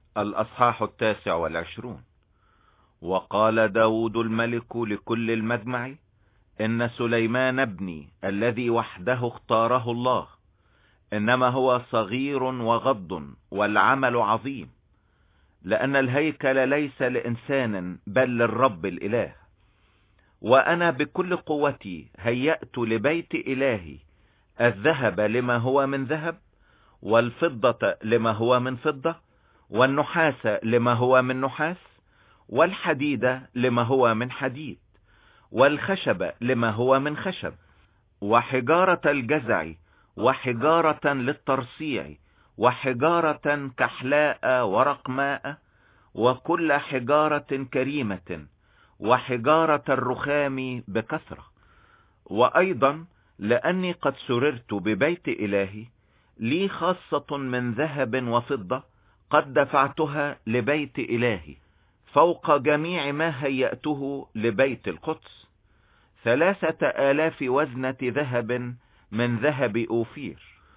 الأصحاح 29. وقال داود الملك لكل المجمع: إن سليمان ابني الذي وحده اختاره الله، إنما هو صغير وغض والعمل عظيم، لأن الهيكل ليس لإنسان بل للرب الإله. وأنا بكل قوتي هيأت لبيت إلهي الذهب لما هو من ذهب، والفضة لما هو من فضة، والنحاس لما هو من نحاس، والحديد لما هو من حديد، والخشب لما هو من خشب، وحجارة الجزع، وحجارة للترصيع، وحجارة كحلاء ورقماء، وكل حجارة كريمة، وحجارة الرخام بكثرة. وأيضا لأني قد سررت ببيت إلهي، لي خاصة من ذهب وفضة قد دفعتها لبيت إلهي فوق جميع ما هيأته لبيت القدس: 3000 وزنة ذهب من ذهب أوفير،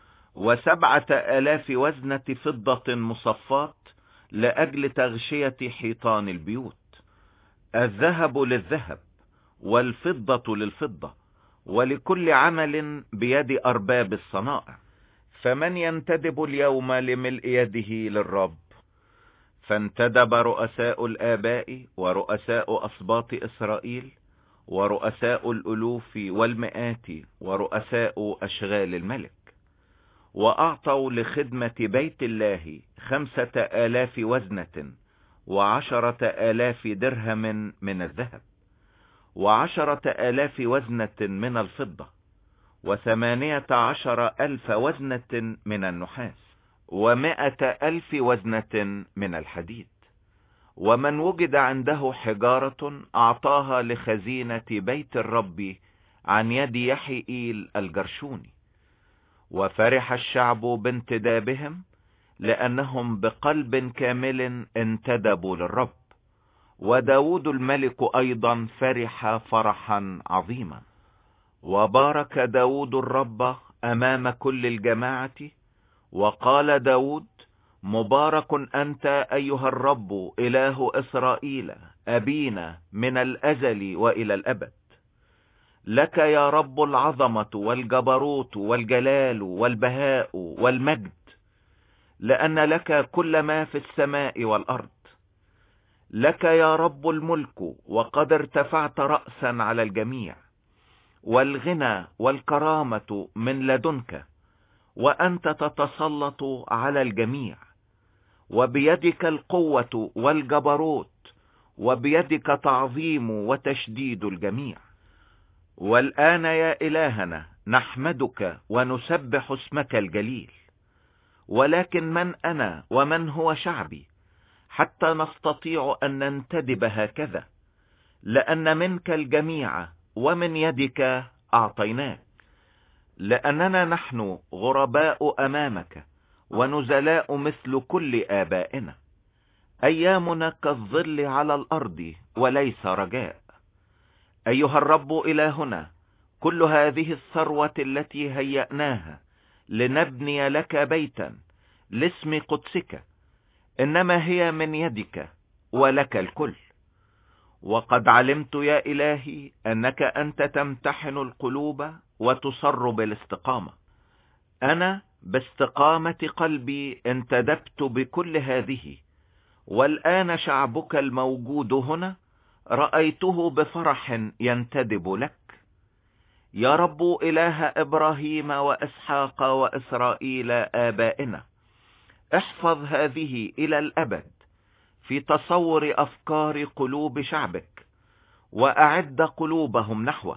7000 وزنة فضة مصفات لأجل تغشية حيطان البيوت. الذهب للذهب والفضة للفضة، ولكل عمل بيد أرباب الصنائع. فمن ينتدب اليوم لملء يده للرب؟ فانتدب رؤساء الآباء ورؤساء أسباط إسرائيل ورؤساء الألوف والمئات ورؤساء أشغال الملك، وأعطوا لخدمة بيت الله 5000 وزنة 10,000 درهم من الذهب، 10,000 وزنة من الفضة، 18,000 وزنة من النحاس، 100,000 وزنة من الحديد. ومن وجد عنده حجارة أعطاها لخزينة بيت الرب عن يد يحيئيل الجرشوني. وفرح الشعب بانتدابهم، لأنهم بقلب كامل انتدبوا للرب. وداود الملك أيضا فرح فرحا عظيما. وبارك داود الرب أمام كل الجماعة، وقال داود: مبارك أنت أيها الرب إله إسرائيل أبينا من الأزل وإلى الأبد. لك يا رب العظمة والجبروت والجلال والبهاء والمجد، لأن لك كل ما في السماء والأرض. لك يا رب الملك، وقد ارتفعت رأسا على الجميع، والغنى والكرامة من لدنك، وأنت تتسلط على الجميع، وبيدك القوة والجبروت، وبيدك تعظيم وتشديد الجميع. والآن يا إلهنا نحمدك ونسبح اسمك الجليل. ولكن من أنا ومن هو شعبي حتى نستطيع أن ننتدب هكذا؟ لأن منك الجميع ومن يدك أعطيناك، لأننا نحن غرباء أمامك ونزلاء مثل كل آبائنا. أيامنا كالظل على الأرض وليس رجاء. أيها الرب إلهنا، كل هذه الثروة التي هيأناها لنبني لك بيتا لاسم قدسك، إنما هي من يدك ولك الكل. وقد علمت يا إلهي أنك أنت تمتحن القلوب وتصر بالاستقامة. أنا باستقامة قلبي انتدبت بكل هذه، والآن شعبك الموجود هنا رأيته بفرح ينتدب لك. يا رب إله إبراهيم وإسحاق وإسرائيل آبائنا، احفظ هذه إلى الأبد في تصور أفكار قلوب شعبك، وأعد قلوبهم نحوك.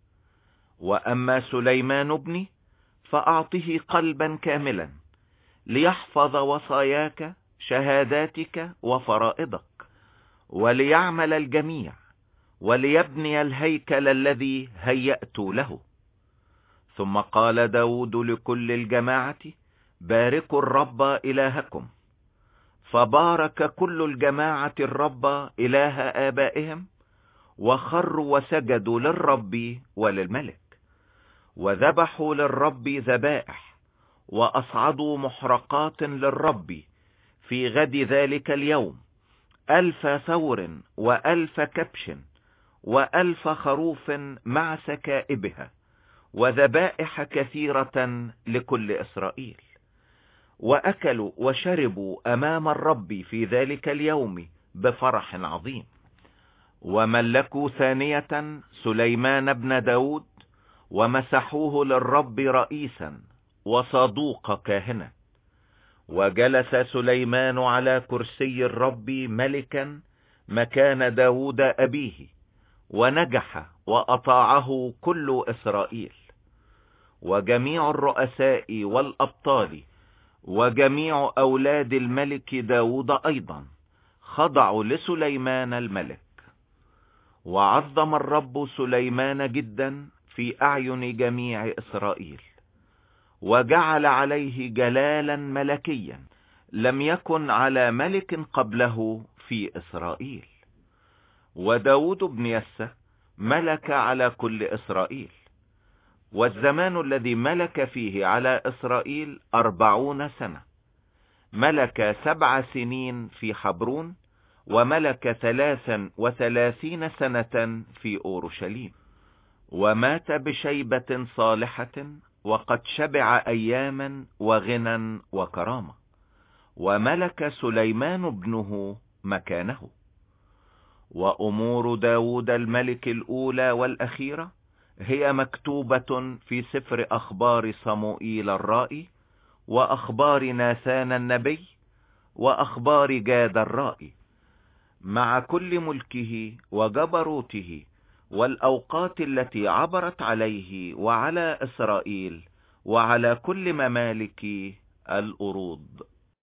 وأما سليمان ابني فأعطه قلبا كاملا ليحفظ وصاياك شهاداتك وفرائضك، وليعمل الجميع، وليبني الهيكل الذي هيأت له. ثم قال داود لكل الجماعة: باركوا الرب إلهكم. فبارك كل الجماعة الرب إله آبائهم، وخروا وسجدوا للرب وللملك، وذبحوا للرب ذبائح، وأصعدوا محرقات للرب في غد ذلك اليوم 1000 ثور و1000 كبش و1000 خروف مع سكائبها وذبائح كثيرة لكل إسرائيل. وأكلوا وشربوا أمام الرب في ذلك اليوم بفرح عظيم. وملكوا ثانية سليمان بن داود ومسحوه للرب رئيسا وصادوق كاهنا. وجلس سليمان على كرسي الرب ملكا مكان داود أبيه، ونجح وأطاعه كل إسرائيل. وجميع الرؤساء والأبطال وجميع أولاد الملك داود أيضا خضعوا لسليمان الملك. وعظم الرب سليمان جدا في أعين جميع إسرائيل، وجعل عليه جلالا ملكيا لم يكن على ملك قبله في إسرائيل. وداود بن يسى ملك على كل إسرائيل. والزمان الذي ملك فيه على إسرائيل 40 سنة. ملك 7 سنين في حبرون، وملك 33 سنة في أورشليم. ومات بشيبة صالحة، وقد شبع أياما وغنى وكرامة. وملك سليمان ابنه مكانه. وأمور داود الملك الأولى والأخيرة هي مكتوبة في سفر أخبار صموئيل الرائي، وأخبار ناثان النبي، وأخبار جاد الرائي، مع كل ملكه وجبروته والأوقات التي عبرت عليه وعلى إسرائيل وعلى كل ممالك الأروض.